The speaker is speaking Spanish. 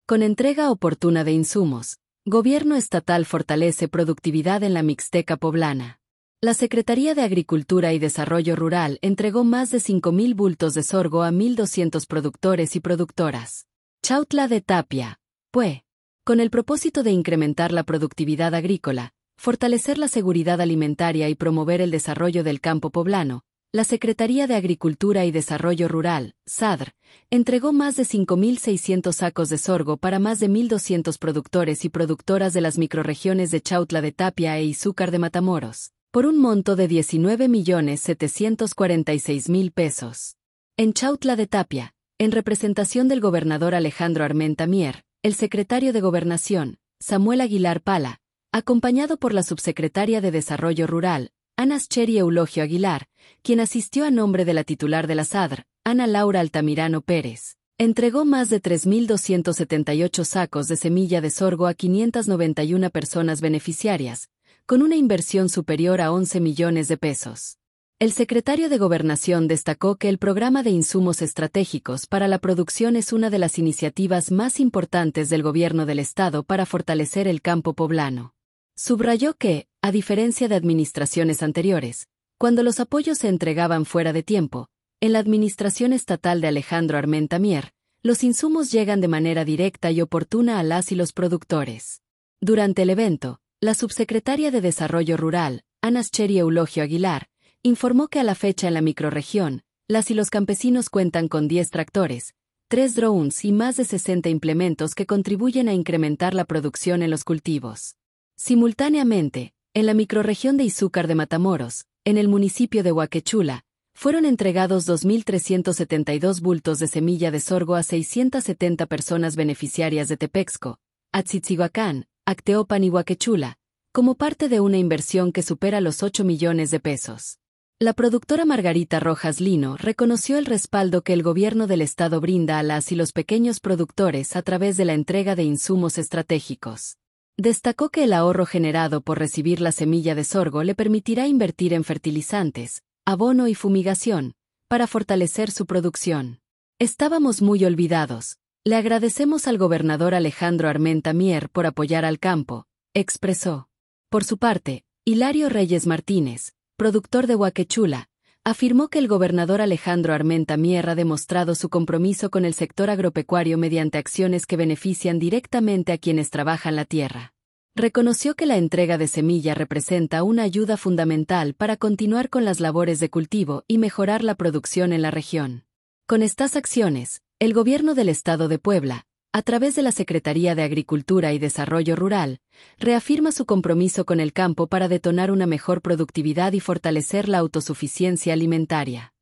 Con entrega oportuna de insumos, Gobierno estatal fortalece productividad en la Mixteca poblana. La Secretaría de Agricultura y Desarrollo Rural entregó más de 5.000 bultos de sorgo a 1.200 productores y productoras. Chautla de Tapia, Pue. Con el propósito de incrementar la productividad agrícola, fortalecer la seguridad alimentaria y promover el desarrollo del campo poblano, la Secretaría de Agricultura y Desarrollo Rural, SADR, entregó más de 5.600 sacos de sorgo para más de 1.200 productores y productoras de las microrregiones de Chautla de Tapia e Izúcar de Matamoros, por un monto de 19.746.000 pesos. En Chautla de Tapia, en representación del gobernador Alejandro Armenta Mier, el secretario de Gobernación, Samuel Aguilar Pala, acompañado por la subsecretaria de Desarrollo Rural, Ana Scheri Eulogio Aguilar, quien asistió a nombre de la titular de la SADR, Ana Laura Altamirano Pérez, entregó más de 3.278 sacos de semilla de sorgo a 591 personas beneficiarias, con una inversión superior a 11 millones de pesos. El secretario de Gobernación destacó que el programa de insumos estratégicos para la producción es una de las iniciativas más importantes del gobierno del Estado para fortalecer el campo poblano. Subrayó que, a diferencia de administraciones anteriores, cuando los apoyos se entregaban fuera de tiempo, en la administración estatal de Alejandro Armenta Mier, los insumos llegan de manera directa y oportuna a las y los productores. Durante el evento, la subsecretaria de Desarrollo Rural, Ana Scheri Eulogio Aguilar, informó que a la fecha en la microrregión, las y los campesinos cuentan con 10 tractores, 3 drones y más de 60 implementos que contribuyen a incrementar la producción en los cultivos. Simultáneamente, en la microrregión de Izúcar de Matamoros, en el municipio de Huaquechula, fueron entregados 2.372 bultos de semilla de sorgo a 670 personas beneficiarias de Tepexco, Atzitzihuacán, Acteopan y Huaquechula, como parte de una inversión que supera los 8 millones de pesos. La productora Margarita Rojas Lino reconoció el respaldo que el gobierno del estado brinda a las y los pequeños productores a través de la entrega de insumos estratégicos. Destacó que el ahorro generado por recibir la semilla de sorgo le permitirá invertir en fertilizantes, abono y fumigación, para fortalecer su producción. Estábamos muy olvidados. Le agradecemos al gobernador Alejandro Armenta Mier por apoyar al campo, expresó. Por su parte, Hilario Reyes Martínez, productor de Huaquechula, afirmó que el gobernador Alejandro Armenta Mier ha demostrado su compromiso con el sector agropecuario mediante acciones que benefician directamente a quienes trabajan la tierra. Reconoció que la entrega de semilla representa una ayuda fundamental para continuar con las labores de cultivo y mejorar la producción en la región. Con estas acciones, el gobierno del estado de Puebla, a través de la Secretaría de Agricultura y Desarrollo Rural, reafirma su compromiso con el campo para detonar una mejor productividad y fortalecer la autosuficiencia alimentaria.